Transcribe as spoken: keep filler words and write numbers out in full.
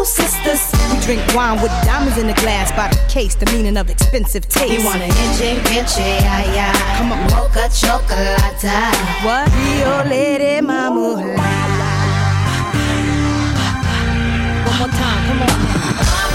soul sisters. We drink wine with diamonds in the glass by the case, the meaning of expensive taste. You want an inche, inche, ay, ay. Come on. Mocha chocolate. What? Rio Lady Mama. One more time, come on.